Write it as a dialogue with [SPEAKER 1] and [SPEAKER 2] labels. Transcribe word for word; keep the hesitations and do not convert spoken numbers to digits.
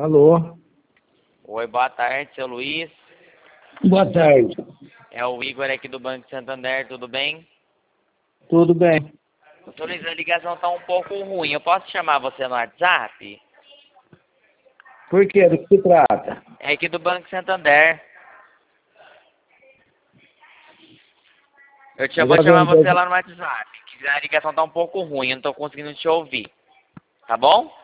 [SPEAKER 1] Alô?
[SPEAKER 2] Oi, boa tarde, seu Luiz.
[SPEAKER 1] Boa tarde.
[SPEAKER 2] É o Igor aqui do Banco Santander, tudo bem?
[SPEAKER 1] Tudo bem?
[SPEAKER 2] Seu Luiz, a ligação tá um pouco ruim. Eu posso chamar você no WhatsApp?
[SPEAKER 1] Por quê? Do que se trata?
[SPEAKER 2] É aqui do Banco Santander. Eu te,
[SPEAKER 1] Eu
[SPEAKER 2] vou
[SPEAKER 1] já
[SPEAKER 2] chamar você
[SPEAKER 1] vendi.
[SPEAKER 2] lá no WhatsApp, que a ligação tá um pouco ruim, eu não tô conseguindo te ouvir. Tá bom?